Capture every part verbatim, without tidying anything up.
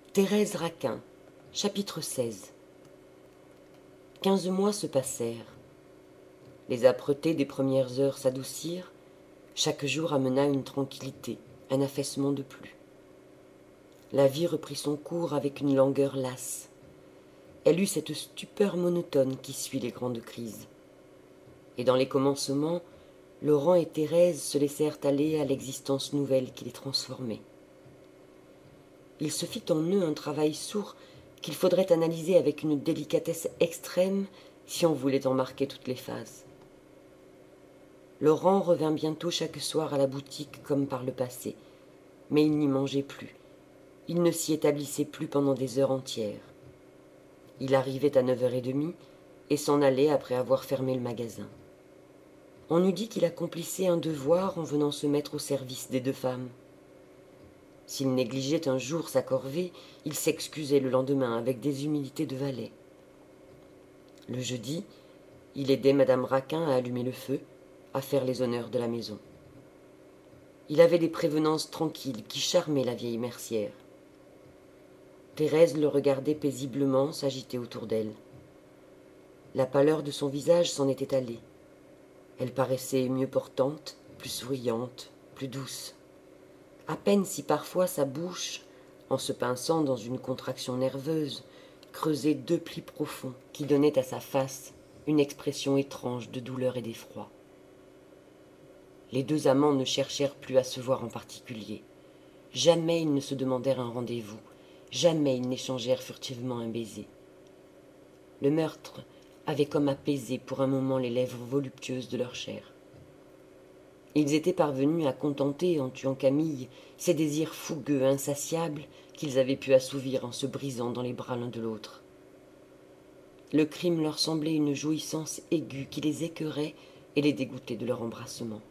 Thérèse Raquin, chapitre seize. Quinze mois se passèrent. Les âpretés des premières heures s'adoucirent. Chaque jour amena une tranquillité, un affaissement de plus. La vie reprit son cours avec une langueur lasse. Elle eut cette stupeur monotone qui suit les grandes crises. Et dans les commencements, Laurent et Thérèse se laissèrent aller à l'existence nouvelle qui les transformait. Il se fit en eux un travail sourd qu'il faudrait analyser avec une délicatesse extrême si on voulait en marquer toutes les phases. Laurent revint bientôt chaque soir à la boutique comme par le passé, mais il n'y mangeait plus. Il ne s'y établissait plus pendant des heures entières. Il arrivait à neuf heures trente et s'en allait après avoir fermé le magasin. On eût dit qu'il accomplissait un devoir en venant se mettre au service des deux femmes. S'il négligeait un jour sa corvée, il s'excusait le lendemain avec des humilités de valet. Le jeudi, il aidait madame Raquin à allumer le feu, à faire les honneurs de la maison. Il avait des prévenances tranquilles qui charmaient la vieille mercière. Thérèse le regardait paisiblement s'agiter autour d'elle. La pâleur de son visage s'en était allée. Elle paraissait mieux portante, plus souriante, plus douce. À peine si parfois sa bouche, en se pinçant dans une contraction nerveuse, creusait deux plis profonds qui donnaient à sa face une expression étrange de douleur et d'effroi. Les deux amants ne cherchèrent plus à se voir en particulier. Jamais ils ne se demandèrent un rendez-vous, jamais ils n'échangèrent furtivement un baiser. Le meurtre avait comme apaisé pour un moment les lèvres voluptueuses de leur chair. Ils étaient parvenus à contenter, en tuant Camille, ces désirs fougueux, insatiables, qu'ils avaient pu assouvir en se brisant dans les bras l'un de l'autre. Le crime leur semblait une jouissance aiguë qui les écœurait et les dégoûtait de leur embrassement.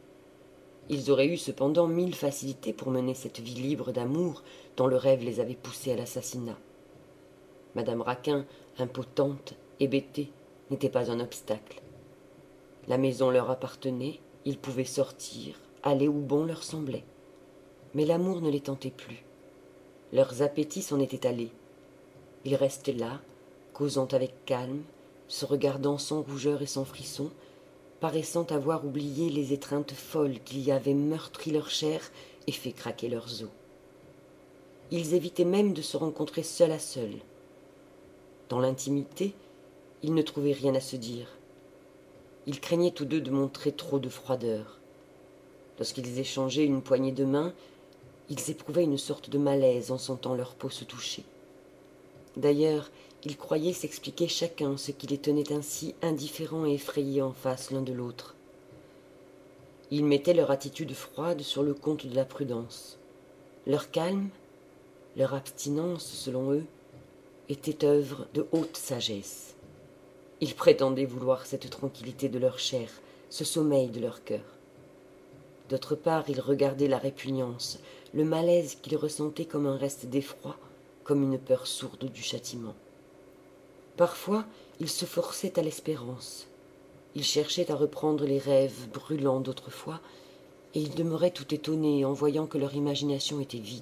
Ils auraient eu cependant mille facilités pour mener cette vie libre d'amour dont le rêve les avait poussés à l'assassinat. Madame Raquin, impotente, hébétée, n'était pas un obstacle. La maison leur appartenait, ils pouvaient sortir, aller où bon leur semblait. Mais l'amour ne les tentait plus. Leurs appétits s'en étaient allés. Ils restaient là, causant avec calme, se regardant sans rougeur et sans frisson, paraissant avoir oublié les étreintes folles qui y avaient meurtri leur chair et fait craquer leurs os. Ils évitaient même de se rencontrer seul à seul. Dans l'intimité, ils ne trouvaient rien à se dire. Ils craignaient tous deux de montrer trop de froideur. Lorsqu'ils échangeaient une poignée de main, ils éprouvaient une sorte de malaise en sentant leur peau se toucher. D'ailleurs, ils croyaient s'expliquer chacun ce qui les tenait ainsi indifférents et effrayés en face l'un de l'autre. Ils mettaient leur attitude froide sur le compte de la prudence. Leur calme, leur abstinence, selon eux, était œuvre de haute sagesse. Ils prétendaient vouloir cette tranquillité de leur chair, ce sommeil de leur cœur. D'autre part, ils regardaient la répugnance, le malaise qu'ils ressentaient comme un reste d'effroi, comme une peur sourde du châtiment. Parfois, ils se forçaient à l'espérance. Ils cherchaient à reprendre les rêves brûlants d'autrefois, et ils demeuraient tout étonnés en voyant que leur imagination était vide.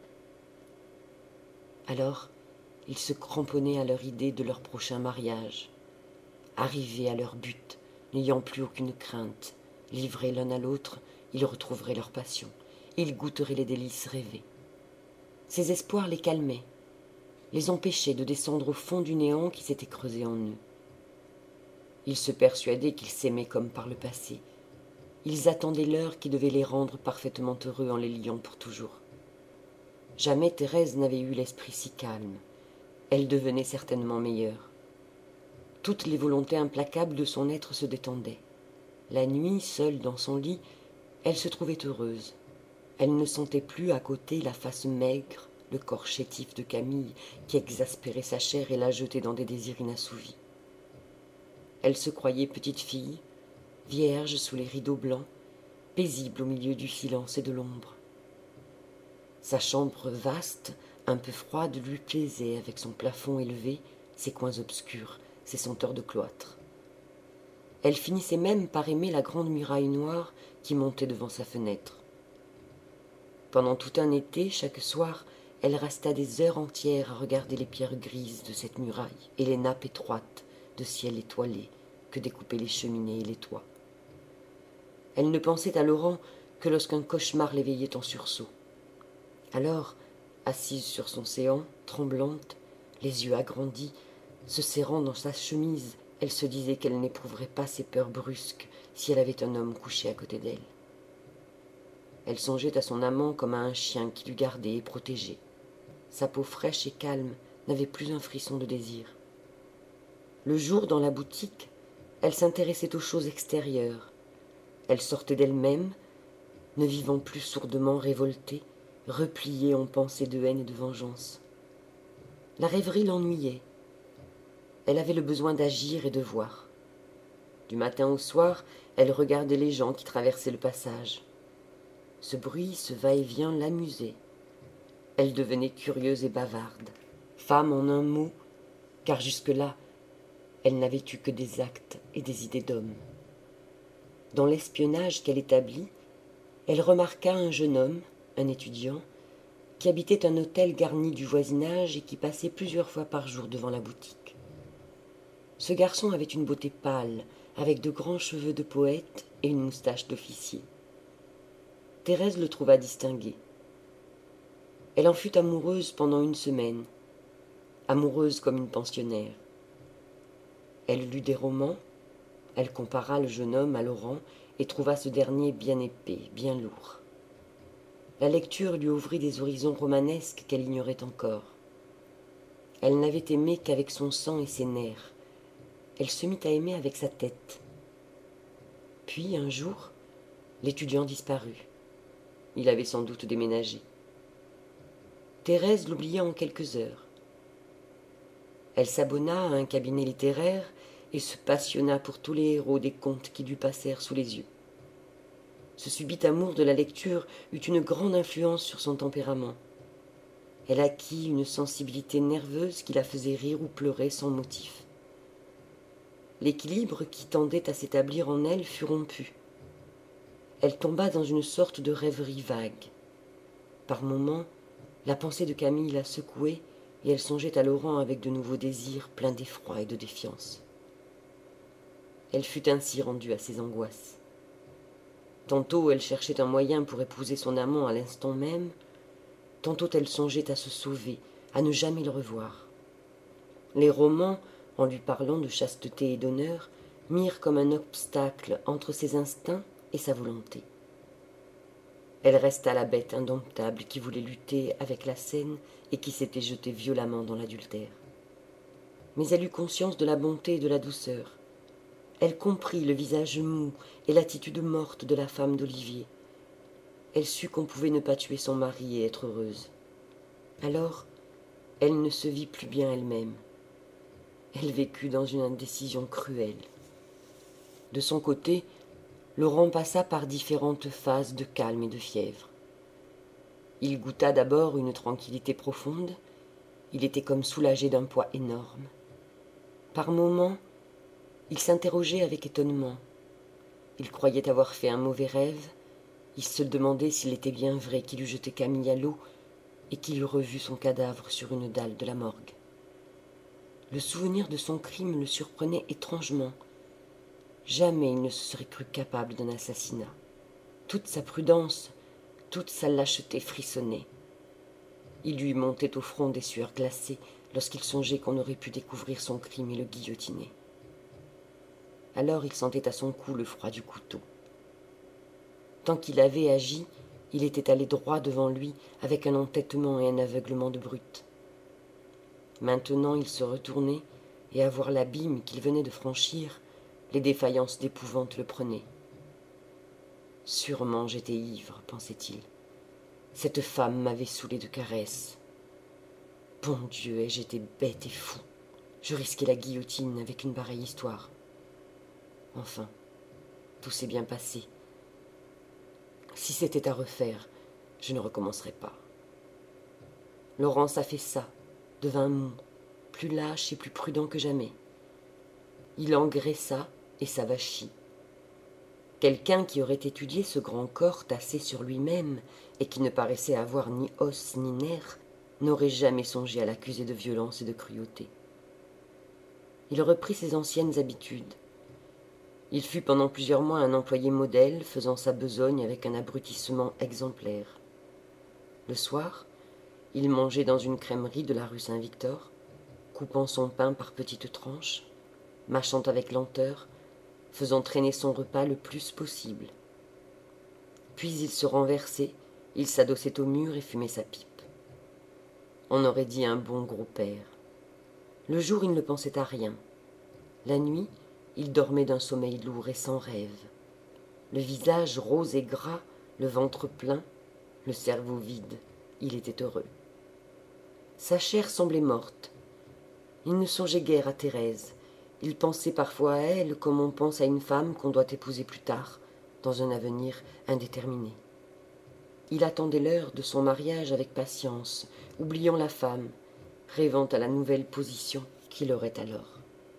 Alors, ils se cramponnaient à leur idée de leur prochain mariage. Arrivés à leur but, n'ayant plus aucune crainte, livrés l'un à l'autre, ils retrouveraient leur passion, ils goûteraient les délices rêvées. Ces espoirs les calmaient, les empêchaient de descendre au fond du néant qui s'était creusé en eux. Ils se persuadaient qu'ils s'aimaient comme par le passé. Ils attendaient l'heure qui devait les rendre parfaitement heureux en les liant pour toujours. Jamais Thérèse n'avait eu l'esprit si calme. Elle devenait certainement meilleure. Toutes les volontés implacables de son être se détendaient. La nuit, seule dans son lit, elle se trouvait heureuse. Elle ne sentait plus à côté la face maigre, le corps chétif de Camille qui exaspérait sa chair et la jetait dans des désirs inassouvis. Elle se croyait petite fille, vierge sous les rideaux blancs, paisible au milieu du silence et de l'ombre. Sa chambre vaste, un peu froide, lui plaisait avec son plafond élevé, ses coins obscurs, ses senteurs de cloître. Elle finissait même par aimer la grande muraille noire qui montait devant sa fenêtre. Pendant tout un été, chaque soir, elle resta des heures entières à regarder les pierres grises de cette muraille et les nappes étroites de ciel étoilé que découpaient les cheminées et les toits. Elle ne pensait à Laurent que lorsqu'un cauchemar l'éveillait en sursaut. Alors, assise sur son séant, tremblante, les yeux agrandis, se serrant dans sa chemise, elle se disait qu'elle n'éprouverait pas ces peurs brusques si elle avait un homme couché à côté d'elle. Elle songeait à son amant comme à un chien qui l'eût gardée et protégée. Sa peau fraîche et calme n'avait plus un frisson de désir. Le jour, dans la boutique, elle s'intéressait aux choses extérieures. Elle sortait d'elle-même, ne vivant plus sourdement révoltée, repliée en pensées de haine et de vengeance. La rêverie l'ennuyait. Elle avait le besoin d'agir et de voir. Du matin au soir, elle regardait les gens qui traversaient le passage. Ce bruit, ce va-et-vient l'amusait. Elle devenait curieuse et bavarde, femme en un mot, car jusque-là, elle n'avait eu que des actes et des idées d'homme. Dans l'espionnage qu'elle établit, elle remarqua un jeune homme, un étudiant, qui habitait un hôtel garni du voisinage et qui passait plusieurs fois par jour devant la boutique. Ce garçon avait une beauté pâle, avec de grands cheveux de poète et une moustache d'officier. Thérèse le trouva distingué. Elle en fut amoureuse pendant une semaine, amoureuse comme une pensionnaire. Elle lut des romans, elle compara le jeune homme à Laurent et trouva ce dernier bien épais, bien lourd. La lecture lui ouvrit des horizons romanesques qu'elle ignorait encore. Elle n'avait aimé qu'avec son sang et ses nerfs. Elle se mit à aimer avec sa tête. Puis, un jour, l'étudiant disparut. Il avait sans doute déménagé. Thérèse l'oublia en quelques heures. Elle s'abonna à un cabinet littéraire et se passionna pour tous les héros des contes qui lui passèrent sous les yeux. Ce subit amour de la lecture eut une grande influence sur son tempérament. Elle acquit une sensibilité nerveuse qui la faisait rire ou pleurer sans motif. L'équilibre qui tendait à s'établir en elle fut rompu. Elle tomba dans une sorte de rêverie vague. Par moments, la pensée de Camille la secouait et elle songeait à Laurent avec de nouveaux désirs pleins d'effroi et de défiance. Elle fut ainsi rendue à ses angoisses. Tantôt elle cherchait un moyen pour épouser son amant à l'instant même, tantôt elle songeait à se sauver, à ne jamais le revoir. Les romans, en lui parlant de chasteté et d'honneur, mirent comme un obstacle entre ses instincts et sa volonté. Elle resta la bête indomptable qui voulait lutter avec la scène et qui s'était jetée violemment dans l'adultère. Mais elle eut conscience de la bonté et de la douceur. Elle comprit le visage mou et l'attitude morte de la femme d'Olivier. Elle sut qu'on pouvait ne pas tuer son mari et être heureuse. Alors, elle ne se vit plus bien elle-même. Elle vécut dans une indécision cruelle. De son côté, Laurent passa par différentes phases de calme et de fièvre. Il goûta d'abord une tranquillité profonde, il était comme soulagé d'un poids énorme. Par moments, il s'interrogeait avec étonnement. Il croyait avoir fait un mauvais rêve, il se demandait s'il était bien vrai qu'il eût jeté Camille à l'eau et qu'il eût revu son cadavre sur une dalle de la morgue. Le souvenir de son crime le surprenait étrangement. Jamais il ne se serait cru capable d'un assassinat. Toute sa prudence, toute sa lâcheté frissonnait. Il lui montait au front des sueurs glacées lorsqu'il songeait qu'on aurait pu découvrir son crime et le guillotiner. Alors il sentait à son cou le froid du couteau. Tant qu'il avait agi, il était allé droit devant lui avec un entêtement et un aveuglement de brute. Maintenant il se retournait, et à voir l'abîme qu'il venait de franchir, les défaillances d'épouvante le prenaient. Sûrement j'étais ivre, pensait-il. Cette femme m'avait saoulé de caresses. Bon Dieu, et j'étais bête et fou. Je risquais la guillotine avec une pareille histoire. Enfin, tout s'est bien passé. Si c'était à refaire, je ne recommencerais pas. Laurent s'affaissa, devint mou, plus lâche et plus prudent que jamais. Il engraissa et s'avachit. Quelqu'un qui aurait étudié ce grand corps tassé sur lui-même et qui ne paraissait avoir ni os ni nerfs n'aurait jamais songé à l'accuser de violence et de cruauté. Il reprit ses anciennes habitudes. Il fut pendant plusieurs mois un employé modèle, faisant sa besogne avec un abrutissement exemplaire. Le soir, il mangeait dans une crèmerie de la rue Saint-Victor, coupant son pain par petites tranches, mâchant avec lenteur, faisant traîner son repas le plus possible. Puis il se renversait, il s'adossait au mur et fumait sa pipe. On aurait dit un bon gros père. Le jour, il ne pensait à rien. La nuit, il dormait d'un sommeil lourd et sans rêve. Le visage rose et gras, le ventre plein, le cerveau vide, il était heureux. Sa chair semblait morte. Il ne songeait guère à Thérèse. Il pensait parfois à elle comme on pense à une femme qu'on doit épouser plus tard, dans un avenir indéterminé. Il attendait l'heure de son mariage avec patience, oubliant la femme, rêvant à la nouvelle position qu'il aurait alors.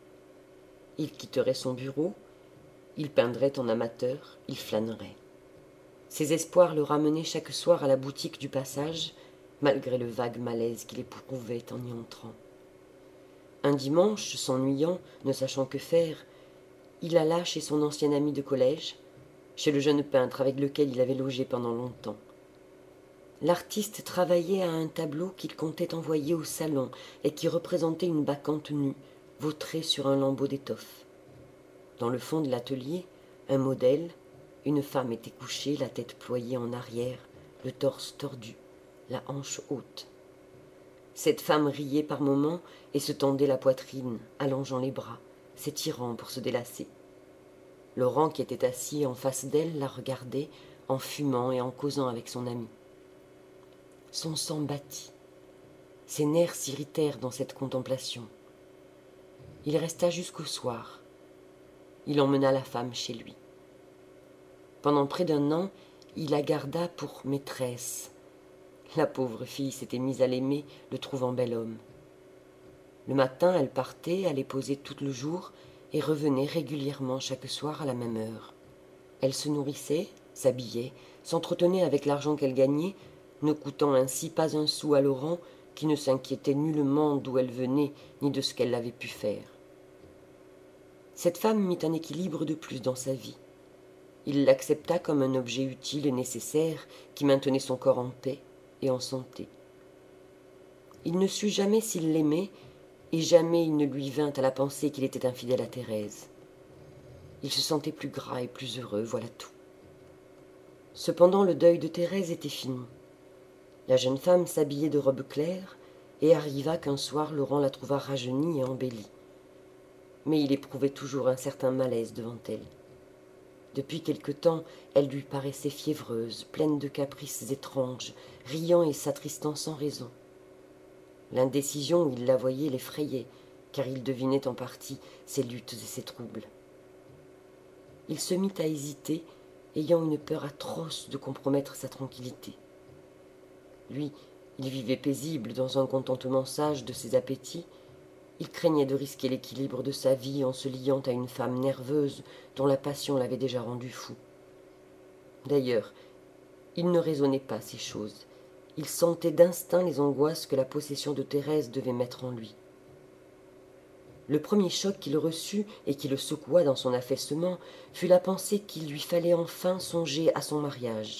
Il quitterait son bureau, il peindrait en amateur, il flânerait. Ses espoirs le ramenaient chaque soir à la boutique du passage, malgré le vague malaise qu'il éprouvait en y entrant. Un dimanche, s'ennuyant, ne sachant que faire, il alla chez son ancien ami de collège, chez le jeune peintre avec lequel il avait logé pendant longtemps. L'artiste travaillait à un tableau qu'il comptait envoyer au salon et qui représentait une bacchante nue, vautrée sur un lambeau d'étoffe. Dans le fond de l'atelier, un modèle, une femme était couchée, la tête ployée en arrière, le torse tordu, la hanche haute. Cette femme riait par moments et se tendait la poitrine, allongeant les bras, s'étirant pour se délasser. Laurent, qui était assis en face d'elle, la regardait, en fumant et en causant avec son ami. Son sang battit. Ses nerfs s'irritèrent dans cette contemplation. Il resta jusqu'au soir. Il emmena la femme chez lui. Pendant près d'un an, il la garda pour maîtresse. La pauvre fille s'était mise à l'aimer, le trouvant bel homme. Le matin, elle partait, allait poser tout le jour et revenait régulièrement chaque soir à la même heure. Elle se nourrissait, s'habillait, s'entretenait avec l'argent qu'elle gagnait, ne coûtant ainsi pas un sou à Laurent, qui ne s'inquiétait nullement d'où elle venait ni de ce qu'elle avait pu faire. Cette femme mit un équilibre de plus dans sa vie. Il l'accepta comme un objet utile et nécessaire qui maintenait son corps en paix et en santé. Il ne sut jamais s'il l'aimait, et jamais il ne lui vint à la pensée qu'il était infidèle à Thérèse. Il se sentait plus gras et plus heureux, voilà tout. Cependant, le deuil de Thérèse était fini. La jeune femme s'habillait de robe claire, et arriva qu'un soir Laurent la trouva rajeunie et embellie. Mais il éprouvait toujours un certain malaise devant elle. Depuis quelque temps, elle lui paraissait fiévreuse, pleine de caprices étranges, riant et s'attristant sans raison. L'indécision où il la voyait l'effrayait, car il devinait en partie ses luttes et ses troubles. Il se mit à hésiter, ayant une peur atroce de compromettre sa tranquillité. Lui, il vivait paisible dans un contentement sage de ses appétits. Il craignait de risquer l'équilibre de sa vie en se liant à une femme nerveuse dont la passion l'avait déjà rendu fou. D'ailleurs, il ne raisonnait pas ces choses. Il sentait d'instinct les angoisses que la possession de Thérèse devait mettre en lui. Le premier choc qu'il reçut et qui le secoua dans son affaissement fut la pensée qu'il lui fallait enfin songer à son mariage.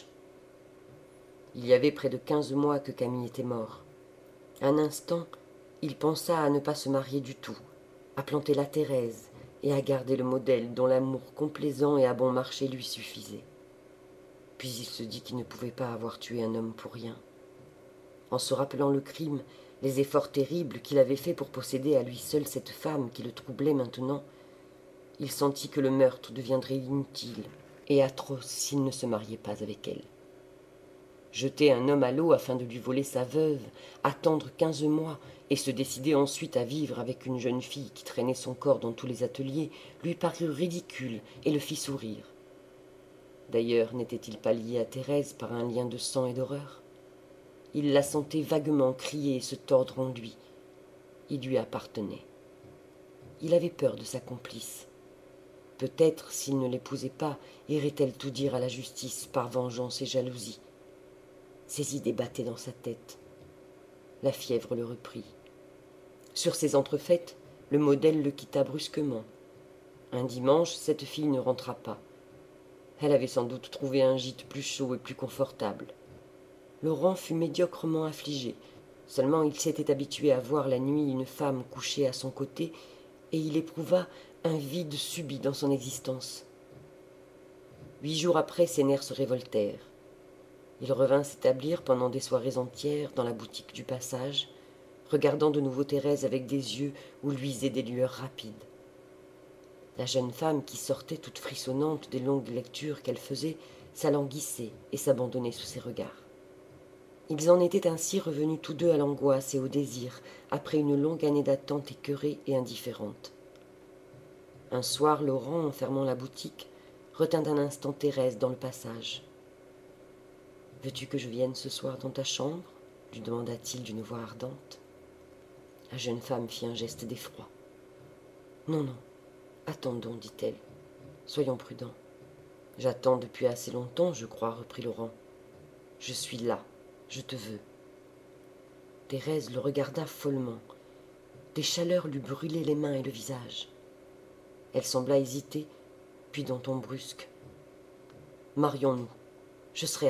Il y avait près de quinze mois que Camille était mort. Un instant, il pensa à ne pas se marier du tout, à planter la Thérèse et à garder le modèle dont l'amour complaisant et à bon marché lui suffisait. Puis il se dit qu'il ne pouvait pas avoir tué un homme pour rien. En se rappelant le crime, les efforts terribles qu'il avait faits pour posséder à lui seul cette femme qui le troublait maintenant, il sentit que le meurtre deviendrait inutile et atroce s'il ne se mariait pas avec elle. Jeter un homme à l'eau afin de lui voler sa veuve, attendre quinze mois et se décider ensuite à vivre avec une jeune fille qui traînait son corps dans tous les ateliers lui parut ridicule et le fit sourire. D'ailleurs, n'était-il pas lié à Thérèse par un lien de sang et d'horreur? Il la sentait vaguement crier et se tordre en lui. Il lui appartenait. Il avait peur de sa complice. Peut-être, s'il ne l'épousait pas, irait-elle tout dire à la justice par vengeance et jalousie. Ces idées battaient dans sa tête. La fièvre le reprit. Sur ces entrefaites, le modèle le quitta brusquement. Un dimanche, cette fille ne rentra pas. Elle avait sans doute trouvé un gîte plus chaud et plus confortable. Laurent fut médiocrement affligé. Seulement il s'était habitué à voir la nuit une femme couchée à son côté, et il éprouva un vide subit dans son existence. Huit jours après, ses nerfs se révoltèrent. Il revint s'établir pendant des soirées entières dans la boutique du passage, regardant de nouveau Thérèse avec des yeux où luisaient des lueurs rapides. La jeune femme, qui sortait toute frissonnante des longues lectures qu'elle faisait, s'alanguissait et s'abandonnait sous ses regards. Ils en étaient ainsi revenus tous deux à l'angoisse et au désir, après une longue année d'attente écœurée et indifférente. Un soir, Laurent, en fermant la boutique, retint un instant Thérèse dans le passage. « Veux-tu que je vienne ce soir dans ta chambre ?» lui demanda-t-il d'une voix ardente. La jeune femme fit un geste d'effroi. « Non, non, attendons, dit-elle. Soyons prudents. J'attends depuis assez longtemps, je crois, reprit Laurent. Je suis là, je te veux. » Thérèse le regarda follement. Des chaleurs lui brûlaient les mains et le visage. Elle sembla hésiter, puis d'un ton brusque. « Marions-nous, je serai à toi. »